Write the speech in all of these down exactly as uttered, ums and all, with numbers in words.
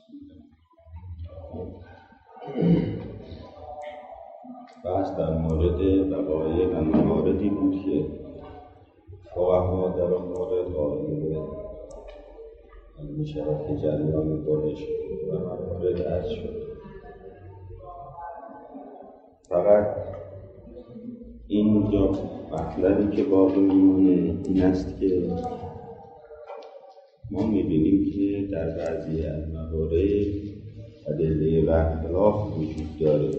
بحث در مورد وقایع و مواردی بود که فقها در آن مورد قائل می شود که جریان قریش و موارد عرض شد. فقط اینجا مطلبی که باقی میمونه این است که ما می‌بینیم که در بعضی از موارد ادله و اختلاف وجود داره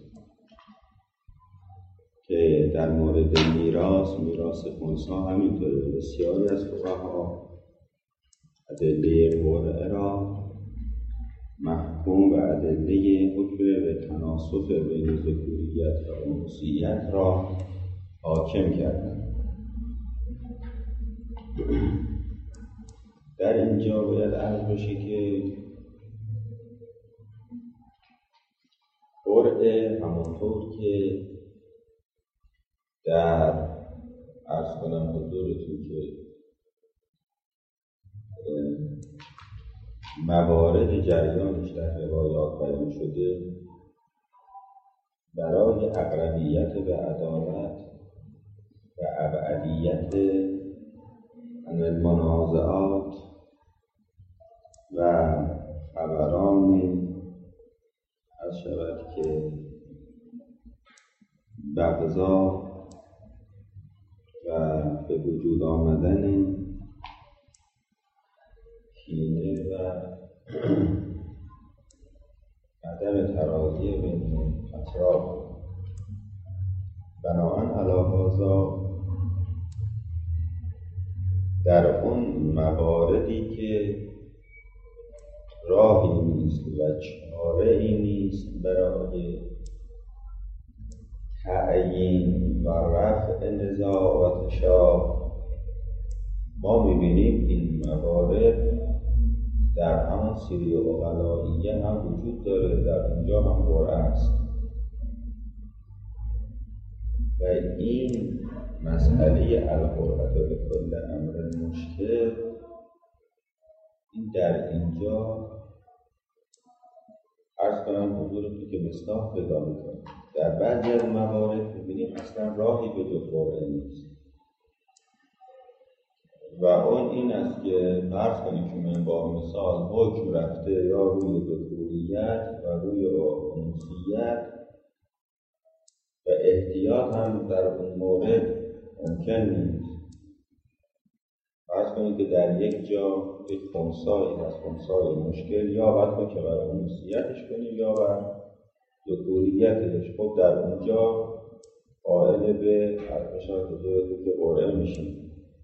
که در مورد میراث میراث خنثی همینطوره. بسیاری از فقها ادله قرعه را محکوم و ادله حکم به تناسخ بین ذکوریت و انوثیت را حاکم کردند. در اینجا باید عرض بشه که قرعه همانطور که در عرض کنم حضورتون که موارد جریانش در روایات بیان شده، برای اقربیت به عدالت و ابعدیت عن المنازعات و خبران از شود که بغضا و به وجود آمدن کینه و عدم تراضی بین اطراف، بنابراین علی هذا در اون مواردی که راهی نیست و چاره‌ای نیست برای تعیین و رفع نزاع و تشابه، ما می‌بینیم این موارد در همان سیره عقلائیه هم وجود داره، در اونجا هم قرعه است و این مسئله القرعه به کل امر مشکل این در اینجا عرض کنم حضورتون که مصداق پیدا میکنه. در بعضی از موارد میبینیم اصلا راهی به جز قرعه نیست و اون این است که فرض کنیم که من با مثال حکم رفته یا روی ذکوریت و روی انوثیت و احتیاط هم در اون مورد ممکن نیست. فرض کنیم که در یک جا یک خنثایی هست، خنثای مشکل، یا باید ما که برای انوثیتش کنیم یا برای ذکوریتش. خب در اونجا قائل به حرفشان حضورتون که قرعه میشیم.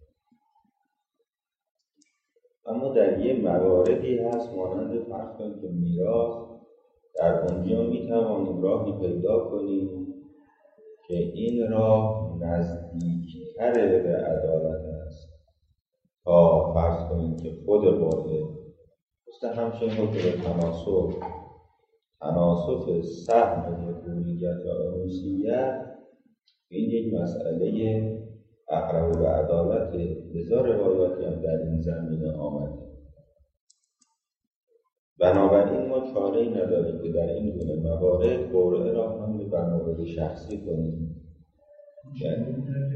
اما در یه مواردی هست مانند فرض کنیم که میراث، در اونجا میتوانیم راهی پیدا کنیم که این راه نزدیکتر به عدالت است تا فرض کنیم که خود قرعه. مثل همچنین حکم به تناسخ تناسخ سهم ذکوریت و انوثیت این یک مسئله اقرب به عدالت، لذا روایاتی هم در این زمینه آمده. بنابراین ما چاره‌ای نداریم که در این گونه موارد قرعه را هم بر مورد شخصی کنیم، یعنی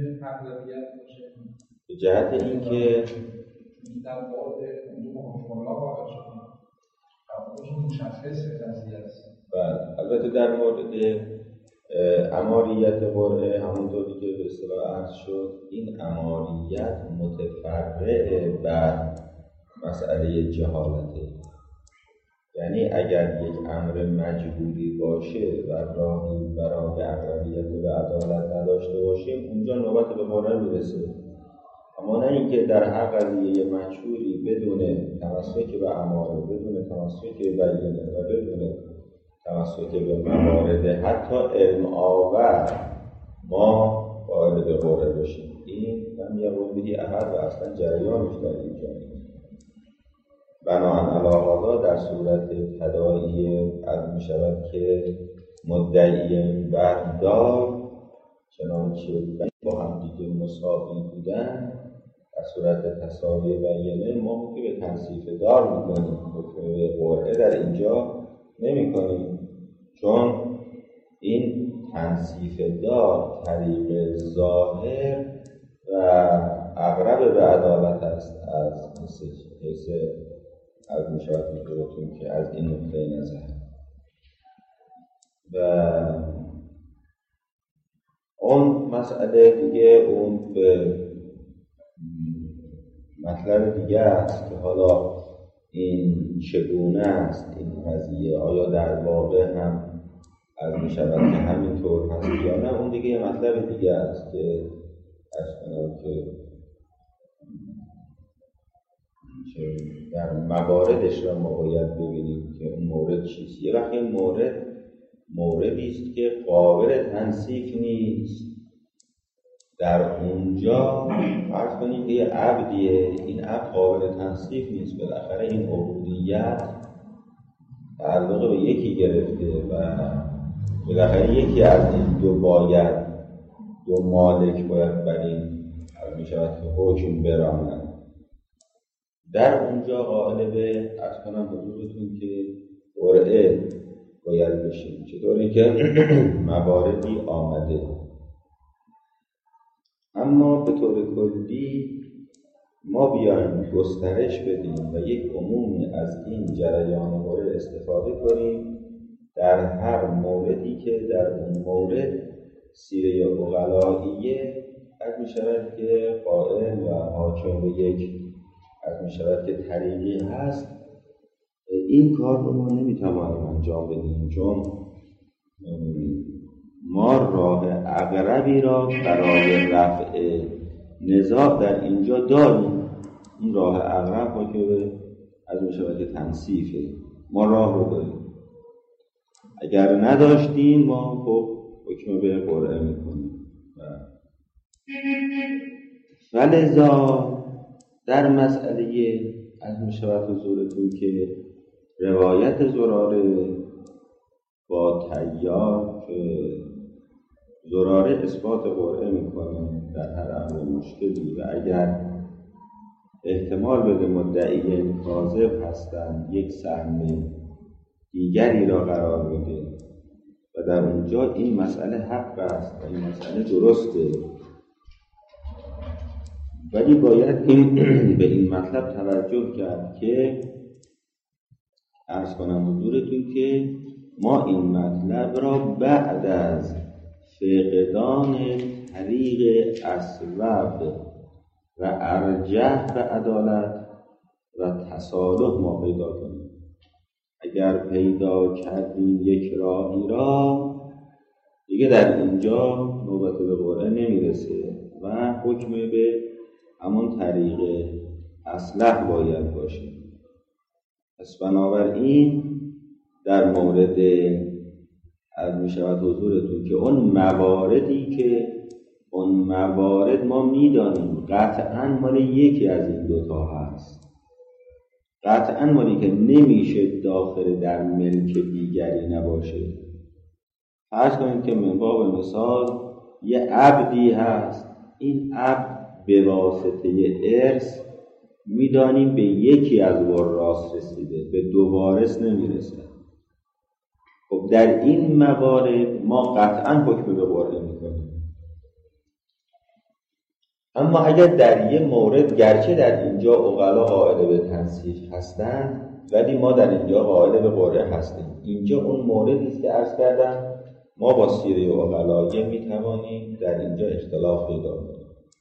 به جهت این که در مورد حکم‌الله واقع شدیم خودشون مشخص قضیه است. بله، البته در مورد اماریت قرعه همونطوری که به اصطلاح عرض شد، این اماریت متفرع بر مسئله جهالته. یعنی اگر یک امر مجبوری باشه و راهی برای اقربیت به عدالت نداشته باشیم، اونجا نوبت به قرعه میرسه. اما نه اینکه در هر قضیه مشهوری بدون تمسک به اماره، بدون تمسک به بیانه و بدون تمسک به موارد حتی علم آور ما قائل به قرعه باشیم، این لم یقم به احد و اصلا جریانش در اینجا نیست. بنابراین علی هذا در صورت تداعی از می شود که مدعی بردار چنانچه با هم دیگه مساوی بودن، در صورت تساوی بیانه ما حکم به تنصیف دار میکنیم، حکم به قرعه در اینجا نمی کنیم، چون این تنصیف دار طریق ظاهر و اقرب به عدالت است از حیث از میشود میگویتون که از این نقطه نظر. و اون مسئله دیگه اون به مطلب دیگه است که حالا این چگونه است این قضیه، آیا در واقع هم از میشود که همینطور هست یا نه، اون دیگه یه مطلب دیگه است که اصلا که در مواردش را ما باید ببینیم که اون مورد چیست. یه وقت این مورد موردی است که قابل تنصیف نیست، در اونجا فرض کنید که یه عبدیه، این عبد قابل تنصیف نیست، بالاخره این عبودیت تعلق به یکی گرفته و بالاخره یکی از این دو باید دو مالک باید بر این می شود که حکم برانند. در اونجا قائل به از کنم حضورتون که قرعه باید بشیم، چطوری که مواردی آمده. اما به طور کلی ما بیایم گسترش بدیم و یک عمومی از این جریان قرعه استفاده کنیم در هر موردی که در اون مورد سیره عقلائیه از می شود که قائل و حاکم به یک از می شود که طریقی هست. این کار رو ما نمیتوانیم انجام بدیم، چون ما راه اقربی را برای رفع نزاع در اینجا داریم. این راه اقرب که از می شود که تنصیفه، ما راه رو داریم. اگر نداشتیم ما خب حکم به قرعه میکنیم. فلذا در مسئله از می شود حضورتون که روایت زراره با تیار که زراره اثبات قرعه میکنه در هر امر مشکلی و اگر احتمال بده مدعیین کاذب هستند یک سهم دیگری را قرار بده و در اونجا این مسئله حق است و این مسئله درسته، ولی باید این به این مطلب توجه کرد که عرض کنم حضورتون که ما این مطلب را بعد از فقدان طریق اسباب و ارجح به عدالت و تصالح ما پیدا کنیم. اگر پیدا کردیم یک راهی را دیگه در اینجا نوبت به قرعه نمیرسه و حکم به همون طریق اصلح باید باشه. پس بنابراین در مورد از می شود حضورتون که اون مواردی که اون موارد ما میدانیم قطعاً مال یکی از این دوتا هست، قطعاً مالی که نمیشه داخل در ملک دیگری نباشه. فرض کنید که من باب مثال یه عبدی هست، این عبد به واسطه ارث میدانیم به یکی از وراث رسیده، به دو وارث نمیرسه. خب در این موارد ما قطعاً حکم به قرعه میکنیم. اما اگر در یه مورد گرچه در اینجا عقلا قائل به تنصیف هستند ولی ما در اینجا قائل به قرعه هستیم، اینجا اون موردی است که عرض کردم ما با سیره عقلاییه میتوانیم در اینجا اختلاف پیدا کنیم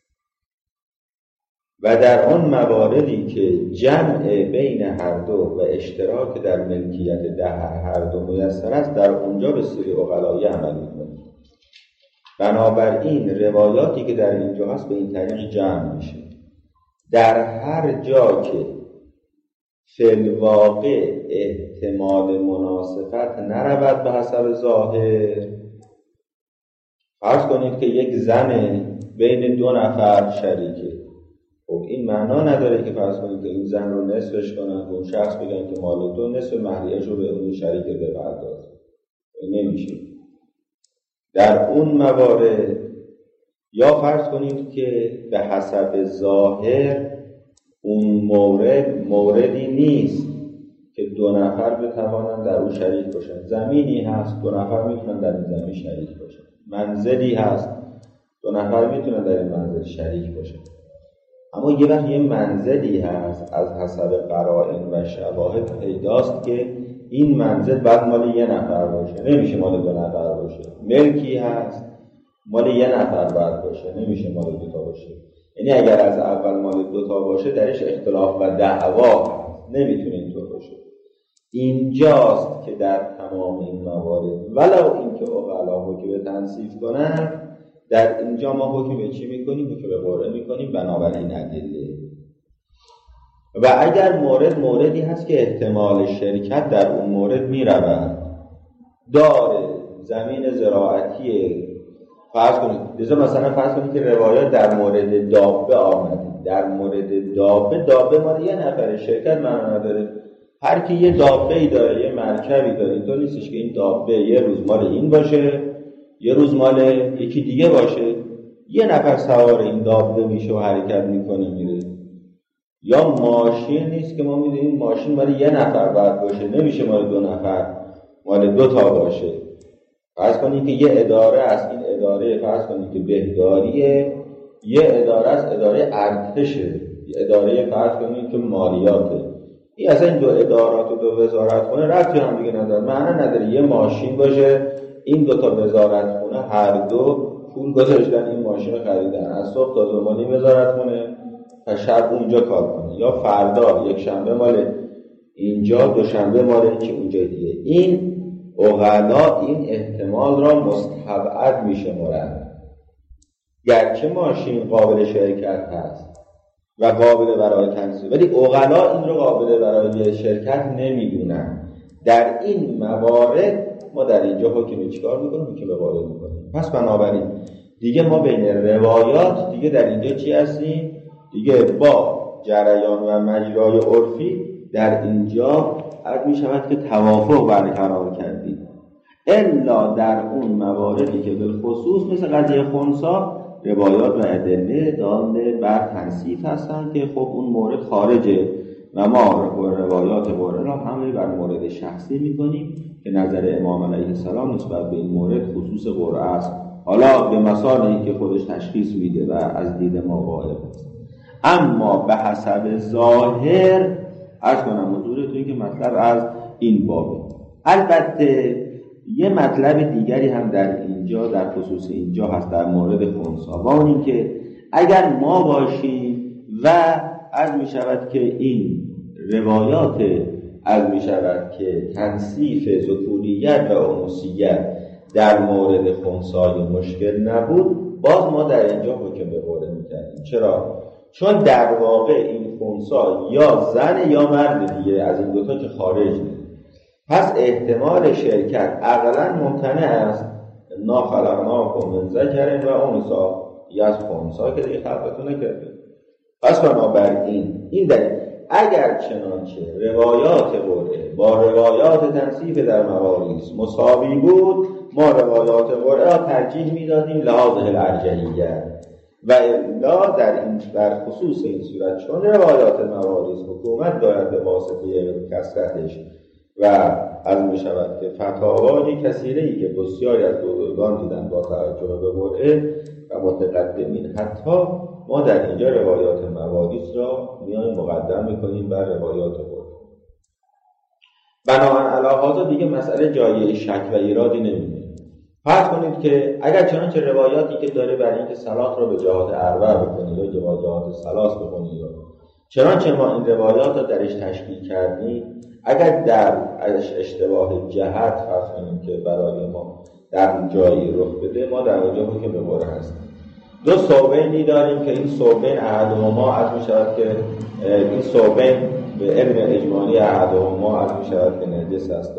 و در آن مواردی که جمع بین هر دو و اشتراک در ملکیت ده هر دو میسر است در اونجا به سیره عقلاییه عمل میکنیم. بنابراین روایاتی که در اینجا هست به این طریق جمع میشه. در هر جا که فی الواقع احتمال مناسبت نرود به حسب ظاهر، فرض کنید که یک زن بین دو نفر شریکه، خب این معنا نداره که فرض کنید که این زن رو نصفش کنن، اون شخص بگن که مال تو نصف مهریه‌اش رو به اون شریک بپرداز، این نمیشه. در اون موارد یا فرض کنید که به حسب ظاهر اون مورد موردی نیست که دو نفر بتوانند در اون شریک باشن. زمینی هست دو نفر میتونن در این زمین شریک باشن. منزلی هست دو نفر میتونن در این منزل شریک باشن. اما یه وقت یه منزلی هست از حسب قرائن و شواهد پیداست که این منزل باید مال یه نفر باشه، نمیشه مال دو نفر باشه. ملکی هست مال یه نفر باید باشه، نمیشه مال دو تا باشه. یعنی اگر از اول مال دو تا باشه درش اختلاف و دعوا هست، نمیتونه اینطور باشه. اینجاست که در تمام این موارد ولو اینکه عقلا حکم به تنصیف کنن، در اینجا ما حکم به چی میکنیم؟ حکم به قرعه میکنیم بنابراین ادله. و اگر مورد موردی هست که احتمال شرکت در اون مورد میرود، داره زمین زراعتی، فرض کنید لذا مثلا فرض کنید که روایات در مورد دابه آمده، در مورد دابه دابه مال یه نفر شرکت معنا نداره. هر کی یه دابه ای داره، یه مرکبی داره، اینطور نیستش که این دابه یه روز مال این باشه یه روز مال یکی دیگه باشه. یه نفر سوار این دابه میشه و حرکت میکنه میره. یا ماشین نیست که ما میدونیم ماشین مال یه نفر باید باشه، نمیشه مال دو نفر، مال دو تا باشه. فرض کنید که یه اداره است، این اداره فرض کنید که بهداریه، یه اداره است اداره ارتشه، یه اداره فرض کنید که مالیاته. این اصلا این دو ادارات و دو وزارتخونه ربطی هم دیگه نداره، معنی نداره یه ماشین باشه این دو تا وزارتخونه هر دو پول گذاشتن این ماشین رو خریدن، از صبح تا ظهر این وزارتخونه و شب اونجا کار کنه، یا فردا یک شنبه مال اینجا دوشنبه مال یکی اونجا دیگه. این عقلا این احتمال را مستبعد میشمرند. گرچه ماشین قابل شرکت هست و قابل برای تنصیب، ولی عقلا این رو قابل برای شرکت نمیدونن. در این موارد ما در اینجا حکم چیکار میکنیم؟ حکم به قرعه میکنیم. پس بنابراین دیگه ما بین روایات دیگه در اینجا چی هستیم؟ دیگه با جریان و مجرای عرفی در اینجا عرض می شود که توافق برقرار کردیم. الا در اون مواردی که به خصوص مثل قضیه خنثی روایات و ادله داله بر تنصیف هستند که خب اون مورد خارجه و ما روایات قرعه را همه بر مورد شخصی میکنیم که نظر امام علیه السلام نسبت به این مورد خصوص قرعه است. حالا به مثال این که خودش تشخیص میده و از دید ما غایب است. اما به حسب ظاهر عرض کنم حضورتون که مطلب از این بابه. البته یه مطلب دیگری هم در اینجا در خصوص اینجا هست در مورد خنثی، و اون این که اگر ما باشیم و عرض می شود که این روایات عرض می شود که تنصیف ذکوریت و انوثیت در مورد خنثی مشکل نبود، باز ما در اینجا حکم به قرعه می‌کردیم. چرا؟ چون در واقع این خنثی یا زن یا مرد دیگه، از این دوتا که خارج نیست. پس احتمال شرکت عقلاً ممتنع است. انا خلقناکم من ذکر و انثی، یا از خنثی که دیگه خلقتون نکرده. پس بنابراین این دلیل اگر چنانچه روایات قرعه با روایات تنصیف در مواریث مساوی بود، ما روایات قرعه را ترجیح میدادیم لحاظ الارجحیه، و الا در این در خصوص این صورت چون روایات مواریث حکومت دارد به واسطه کثرتش و از می شود که فتاوای کثیره‌ای که بسیاری از بزرگان دیدن با توجه به قرعه و متقدمین، حتی ما در اینجا روایات مواریث را میان مقدم میکنیم بر روایات قرعه. بنابراین علاوه دیگه مسئله جای شک و ایرادی نمیده. فرض کنید که اگر چنانچه روایاتی که داره برای اینکه صلات را به جهات اربع بکنید یا جهات ثلاث بکنید، چنانچه ما این روایات را درش تشکیل کردیم، اگر در اشتباه جهت فرض کنیم که برای ما در جایی رخ بده، ما در اونجا حکم به قرعه هستیم. دو صوبینی داریم که این صوبین احدهما عرض می شود که این صوبین به علم اجمالی احدهما عرض می شود که نجس است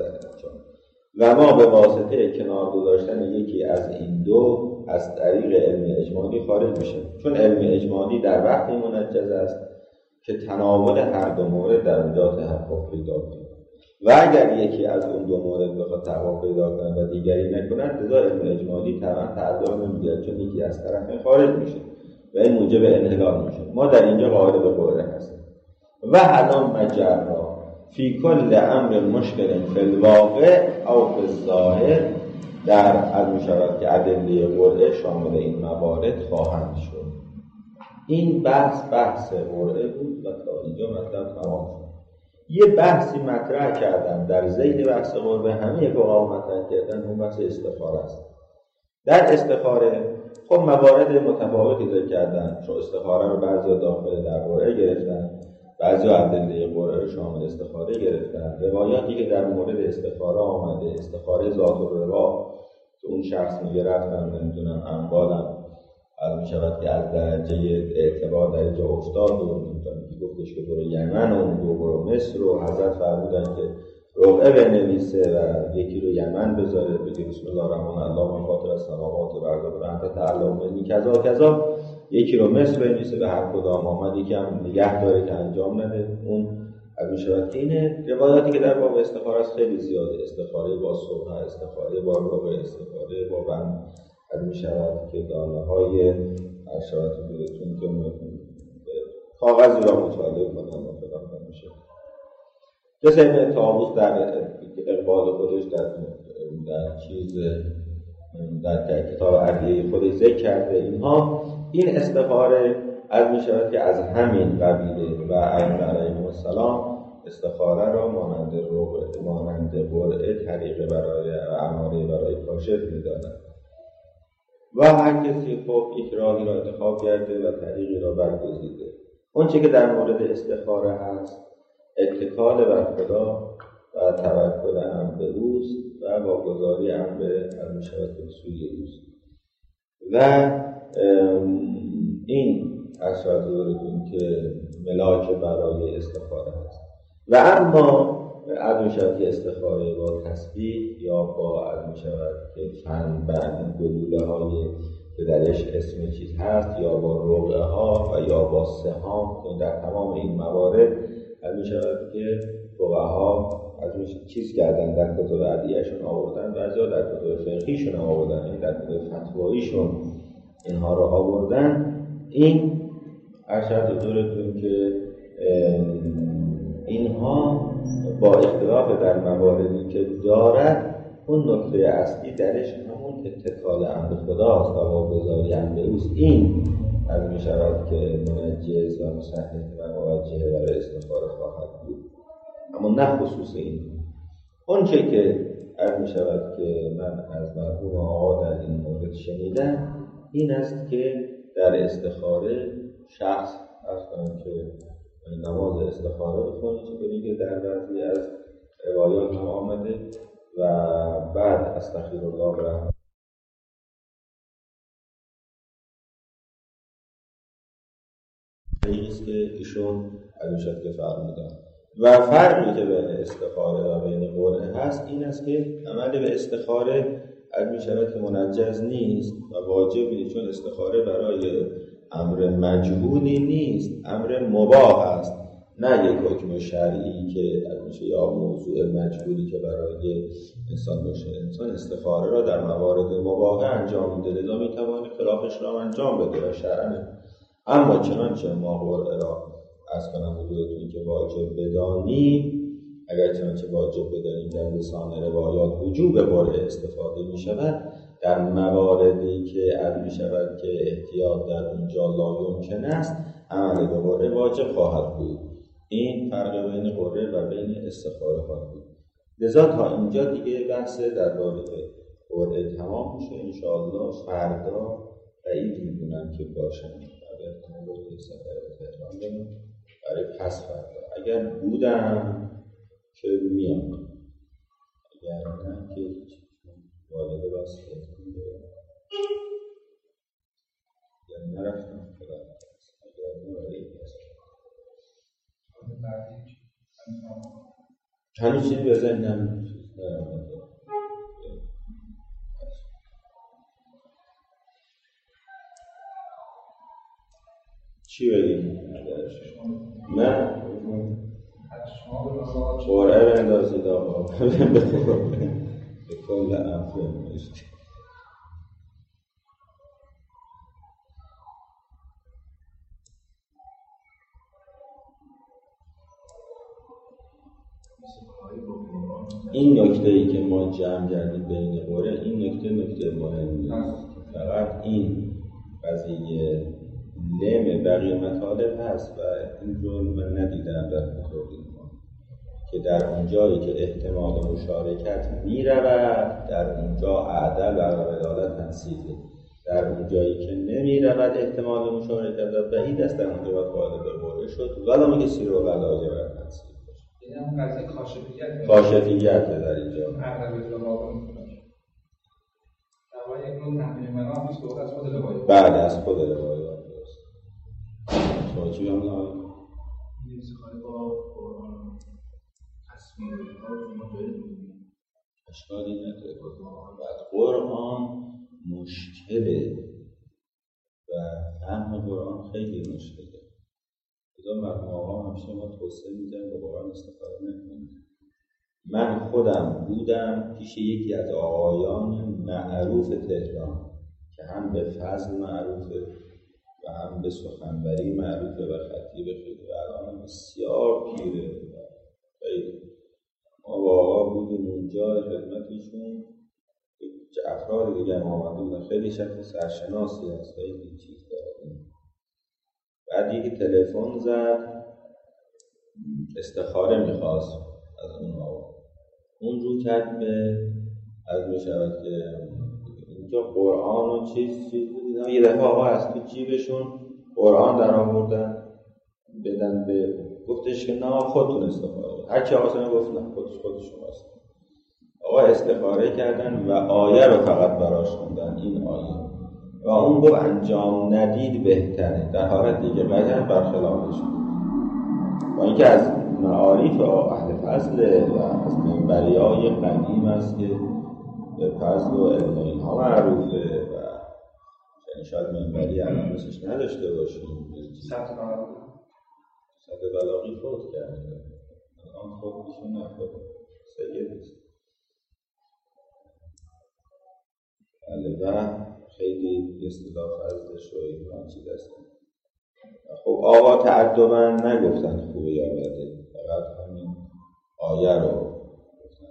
و ما به واسطه کنار گذاشتن یکی از این دو از طریق علم اجمالی خارج میشه. چون علم اجمالی در وقتی منجز است که تناول هر دو مورد در اونجا تحقق پیدا کنه. و اگر یکی از اون دو مورد بخواد تقوا پیدا کنه و دیگری نکنه، لذا علم اجمالی طبعا تعذر نمیگیره، چون یکی از طرفین خارج میشه و این موجب انحلال میشه. ما در اینجا قائل به قرعه هستیم. و حالا مجرا فی کل امر مشکل فی الواقع او فی الظاهر، در از میشود که ادله قرعه شامل این موارد خواهند شد. این بحث بحث قرعه بود و تا اینجا مطلب تمام شد. یه بحثی مطرح کردن در ذیل بحث قرعه، همه فقها مطرح کردن، اون بحث استخاره است. در استخاره خب موارد متفاوتی ذکر کردن، چون استخاره رو بعضی داخل در قرعه گرفتن، بعضی ادله قرعه رو شامل استخاره گرفتن. روایاتی که در مورد استخاره آمده، استخاره ذات الروا که اون شخص میگه رفتم نمیدونم اموالم از میشود که از درجه اعتبار در اینجا افتاد و نمیدونم که گفتش که برو یمن و اون دو برو مصر و حضرت فرمودن که رقعه بنویسه و یکی رو یمن بذاره، بگه بسم الله الرحمن الرحیم فاطر السماوات و الارض انت تعلم منی کذا کذا، یکی رو مصر بنویسه به هر کدام آمد، یکی هم نگه داره که انجام نده. اون از میشود که اینه. روایاتی که در باب استخاره است خیلی زیاده، استخاره با صبح، استخاره با رقعه، استخاره با بند، از میشود که دانه های اشارات بودتون که کاغذی را مطالعه کنم و فقط میشه. کسی این طاووس در اقبال خودش در, در چیز در کتاب عدلیه خودش ذکر کرده اینها. این استخاره از میشود که از همین قبیله و ائمه علیهم السلام استخاره را مانند رقعه، مانند قرعه، طریقه برای اماره برای کاشف می‌دانند و هر کسی خب یک راهی را انتخاب کرده و طریقی را برگزیده. اون چه که در مورد استخاره هست اتکال بر خدا و توکل امر به اوست و واگذاری امر از میشود به سوی اوست. و این اشارت دارتون که ملاک برای استخاره هست. و اما از میشود که استخاره با تسبیح یا با از میشود که فن بند گلوله های که درش اسم چیز هست یا با رقعه ها و یا با سهام، که در تمام این موارد از میشود که فقها از میشه چیز کردن، در کتب عدلیه‌شون آوردن، بعضیا در کتب فقهیشون آوردن، این در کتب فتواییشون اینها رو آوردن. این اشارت دورتون که اینها با اختلاف در مواردی که دارد، اون نکته اصلی درش همون اتکال امر خداست و واگذاری امر اوست. این از می شود که منجز و مصحح و موجه برای استخاره خواهد بود، اما نه خصوص این. اون چه که از می شود که من از مرحوم آقا در این مورد شنیدم این است که در استخاره شخص از کنم که نماز استخاره بخونی، چطوری که در بعضی از روایات هم آمده، و بعد استغفر الله برحمت اینیست که ایشون علیشت که فرمودن. و فرقی که بین استخاره و بین قرعه هست این است که عمل به استخاره از می شود که منجز نیست و واجبی، چون استخاره برای امر مجهولی نیست، امر مباح است، نه یک حکم شرعی که از میشه یا موضوع مجهولی که برای انسان باشه. انسان استخاره را در موارد مباح انجام میده، لذا میتوانه خلافش را انجام بده و شرعاً. اما چنانچه ما قرعه را از کنم حضورتون که واجب بدانیم، اگر چنانچه واجب بدانیم در لسان روایات وجوب قرعه استفاده می شود، در مواردی که از می شود که احتیاط در اونجا لا یمکن است، عمل به قرعه واجب خواهد بود. این فرق بین قرعه و بین استخاره خواهد بود. لذا تا اینجا دیگه بحث در باره قرعه تمام میشه. انشاءالله فردا بعید میدونم که باشم، اگر تمام سفر به تهران برم برای پس فردا. اگر بودم که میام، اگر نه که والده بس تهران برم، اگر نرفتم خدا اگر نوری بسید هنوز چیزی به ذهنم نرمده. چی بگیم؟ نه؟ شما به قرعه بندازید آقا به کل عفو نوشته. این نکته ای که ما جمع کردیم بین قرعه، این نکته نکته مهمی است. فقط این قضیه لم بقیه مطالب هست و این رو من ندیدم در کتب ما که در اونجایی که احتمال مشارکت میرود در اونجا عدل و عدالت تنصیفه، در اونجایی که نمیرود احتمال مشارکت و بعید است در اونجا باید قائل به قرعه شد ولی میگه سیر و بلایه و تنصیف باشه. یعنی اون قضیه کاشفیت کاشفیت در اینجا عقل به واقع میتونه در یک نوع تحمیل منام نیست که از خود روایت بعد از خود روایت است. شما چی هم نهایی؟ این استخاره با قرآن تصویر و اینها رو شما جایی می‌بینید اشکالی نداره. بعد قرآن مشکله و فهم قرآن خیلی مشکله. خدا مرحوم آقا همیشه ما توصیه می‌کنن با قرآن استفاده نکنید. من خودم بودم پیش یکی از آقایان معروف تهران که هم به فضل معروفه و هم به سخنوری معروفه و خطیب خیلی و الان بسیار پیره و خیلی. ما با آقا بودیم اونجا خدمتشون افراد دیگه هم آمده بودن، خیلی شخص سرشناسی هست، خیلی چیز داره. بعد یکی تلفن زد استخاره میخواست از اون آقا، اون رو کرد به از میشود که اینجا قرآن و چیز چیز بودیدم. یه دفعه آقا از تو جیبشون قرآن در آوردن بدن به گفتش که نه خودتون استخاره، هر چی آقا گفت نه خودش خودش شماست. آقا استخاره کردن و آیه رو فقط براش خوندن، این آیه و اون گفت انجام ندید بهتره، در حالت دیگه قدر برخلافش با اینکه از معارف اهل فضل و از منبریای قدیم است که به فضل و علم اینها معروفه و شاید منبری الان مثلش نداشته باشیم. سطح بلاغی سطح بلاغی فوت کرده الان خود ایشون نفت سید است. بله و خیلی اصطلاح فضلش و این چیز است. خب آقا تعدبا نگفتن خوبه یا بده، فقط همین آیه رو گفتن.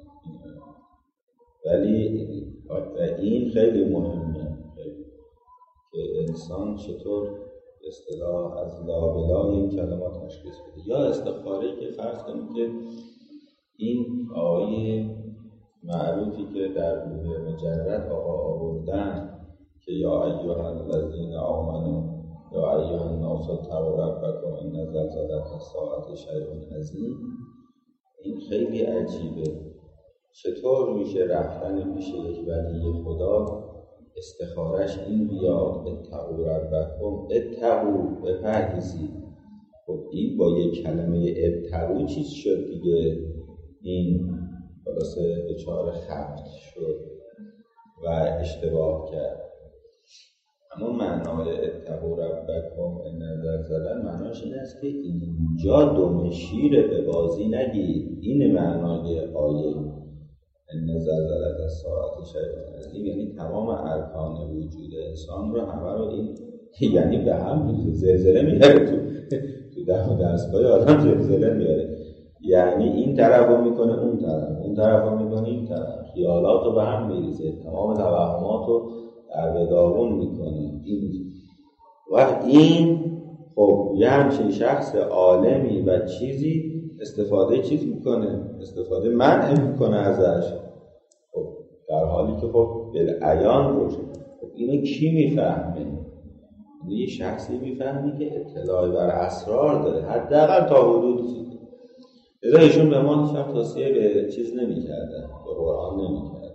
ولی این خیلی مهمه خیلی. که انسان چطور اصطلاح از لابلای این کلمات تشخیص بده. یا استخاره که فرض کنیم که این آیه معروفی که در لوح مجرد آقا آوردن که یا ایها الذین آمنوا یا ایها الناس اتقوا ربکم ان زلزله الساعة شیء عظیم، این خیلی عجیبه. چطور میشه رفتن پیش یک ولی خدا استخارش این بیاد اتقوا ربکم، اتقوا بپرهیزید. خب این با یک کلمه اتقوا چیز شد دیگه، این خلاصه دچار خبط شد و اشتباه کرد. اما معنای اتقوا ربکم ان زلزله معناش این است که اینجا دم شیر به بازی نگید. این معنای آیه ان زلزله الساعة شیء عظیم، یعنی تمام ارکان وجود انسان رو همه رو این یعنی به هم می‌ریزه، زلزله میاره تو تو دم دستگاه آدم زلزله میاره، یعنی این طرف رو میکنه اون طرف، اون طرف رو میکنه این طرف، خیالات رو به هم میریزه، تمام توهمات رو در به داغون میکنه. این و این خب یه همچین شخص عالمی و چیزی استفاده چیز میکنه، استفاده منع میکنه ازش. خب در حالی که خب بالعیان روشه. خب اینو کی میفهمه؟ یه شخصی میفهمه که اطلاعی بر اسرار داره، حداقل تا حدودی. لذا ایشون به ما هیچ وقت توصیه به چیز نمی‌کردن، به قرآن نمی‌کردن.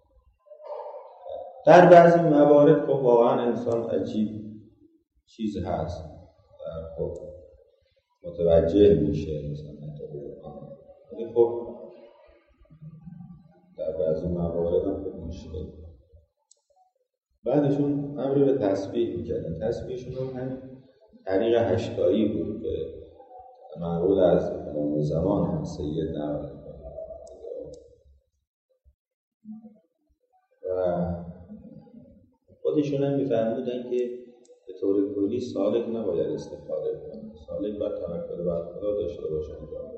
در بعضی موارد خب واقعا انسان عجیب چیز هست، خب متوجه میشه انسان تا قرآن، ولی خب در بعضی موارد هم خب مشکل. بعدشون امر به تسبیح می‌کردن. تسبیحشون هم همین طریق هشتایی بود که معقول از امام زمان هم سید نقل و خودشون هم می‌فرمودن که به طور کلی سالک نباید استخاره کنه، سالک باید توکل بر خدا داشته باشه.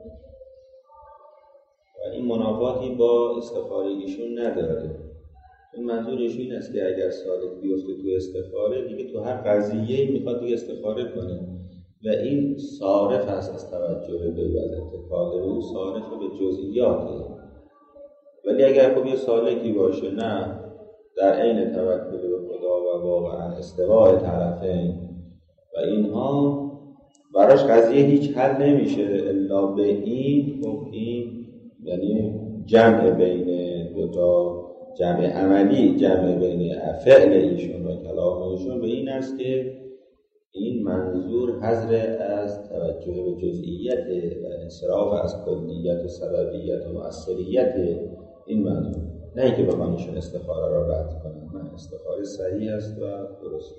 و این منافاتی با استخاره ایشون نداره. این منظور ایشون این است که اگر سالک بیفته تو استخاره، دیگه تو هر قضیه‌ای میخواد دیگه استخاره کنه و این صارف هست از توجه به و اتکال به اون صارف به جزئیاته. ولی اگر خب یه سالکی باشه نه در عین توکل به خدا و واقعا استواء طرفین و اینها براش قضیه هیچ حل نمیشه الا به این خب این یعنی جمع بین دو تا جمع عملی، جمع بین فعل ایشون و کلام ایشون به این است که این منظور حذر از توجه به جزئیت و انصراف از کلیت و سببیت و مؤثریت این منظور، نه اینکه بخوان ایشون استخاره را رد کنن. نه، استخاره صحیح است و درست.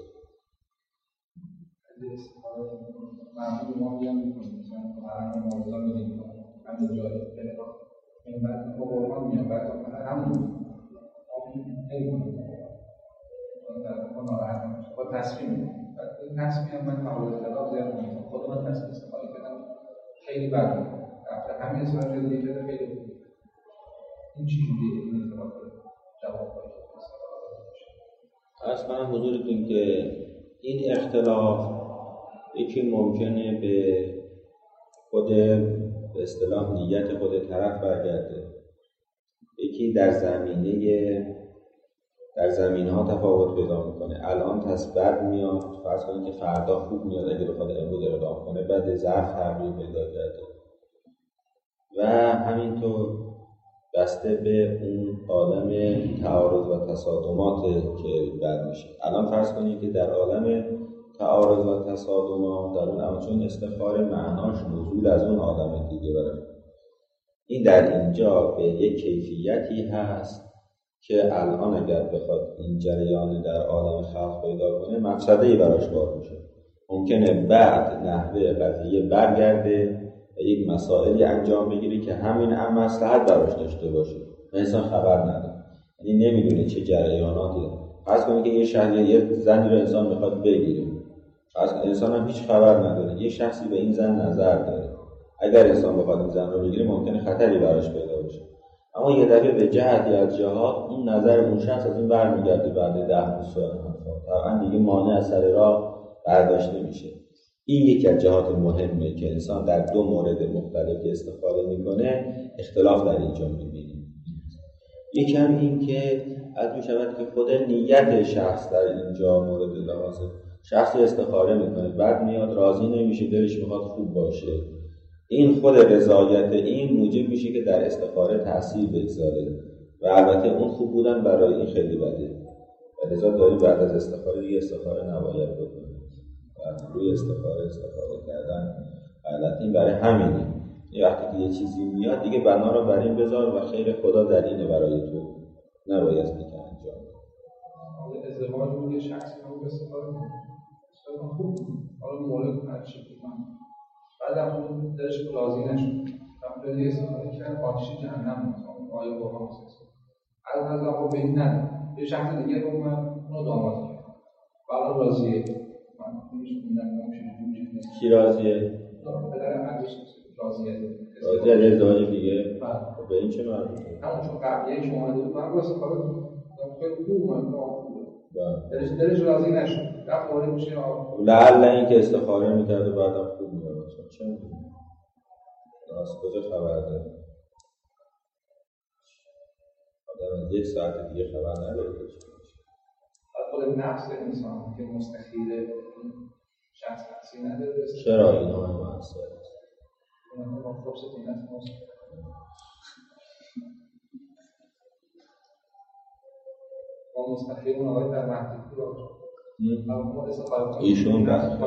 استخاره معمول ما بیان میکنیم مثلا قرآن موضوع میدیم همه جایی این بعد با قرآن میان بعد همون آمین نمیکنیم در اون ناراحت نمیشه با تصمیم بعد این تصمیم من مورد خلاف زیاد میکنم خود من تصمیم استفاده کردم خیلی بد بود رفته همین استفاده دیگه کرده خیلی بود. این چیزی این ارتباط جواب باید از من حضورتون که این اختلاف یکی ممکنه به خود به اصطلاح نیت خود طرف برگرده، یکی در زمینه در زمینه ها تفاوت پیدا میکنه. الان تصبر میاد، فرض کنید که فردا خوب میاد اگه بخواد امروز اقدام کنه، بعد ظرف تغییر پیدا کرده و همینطور بسته به اون عالم تعارض و تصادمات که بعد میشه. الان فرض کنید که در عالم تعارض و تصادمات در اون اما چون استخاره معناش نزول از اون عالم دیگه برای این در اینجا به یک کیفیتی هست که الان اگر بخواد این جریان در عالم خلق پیدا کنه مفسده‌ای براش بار میشه. ممکنه بعد نحوه قضیه برگرده و یک مسائلی انجام بگیره که همین هم مصلحت براش داشته باشه و انسان خبر نداره، یعنی نمیدونه چه جریاناتی داره. فرض کنید که یه شهری یه زنی رو انسان میخواد بگیره، فرض کنید انسان هم هیچ خبر نداره، یه شخصی به این زن نظر داره، اگر انسان بخواد این زن رو بگیره ممکنه خطری براش پیدا بشه، اما یه دفعه به جهتی از جهات اون نظر اون شخص از این برمیگرده بعد ده بیست سال طبعا دیگه مانع از سر راه برداشت نمیشه. این یکی از جهات مهمه که انسان در دو مورد مختلف استفاده میکنه اختلاف در اینجا میبینه. یکم این که از می شود که خود نیت شخص در اینجا مورد لحاظه. شخصی استخاره میکنه بعد میاد راضی نمیشه، دلش میخواد خوب باشه، این خود رضایت این موجب میشه که در استخاره تأثیر بگذاره و البته اون خوب بودن برای این خیلی بده و لذا داریم بعد از استخاره دیگه استخاره نباید بکنیم و روی استخاره استخاره کردن البته این برای همینه. یه وقتی که یه چیزی میاد دیگه بنا رو بر این بذار و خیر خدا در اینه برای تو، نباید دیگه انجام حالا ازدواج بود یه شخصی رو استفاده کنه استفاده خوب حالا مورد هرچی بودن بعد خود درش راضی نشد رفت دیگه استفاده کرد آتش جهنم مثلا آیه قرآن هست از از خب به این نداره یه شخص دیگه رو من اونو داماد کرد حالا راضیه من نمی‌شونم نمی‌شونم کی راضیه؟ پدر عزیز راضیه راضیه از ازدواج دیگه؟ به این چه مربوطه؟ همون چون قبلیه شما دید من رو استفاده کنم خیلی خوب اومد دلش دلش راضی نشد رفت وارد میشه لعل این که استخاره میکرده بعدم خوب میاد چه میدونی؟ از کجا خبر داره؟ آدم از یک ساعت دیگه خبر نداره که چی میشه. خود نفس انسان که مستخیل شخص تأثیر نداره. چرا این ها مؤثر است؟ این ها با فرصت این است مستخیل با مستخیل اون آقای در محدودی را ایشون بس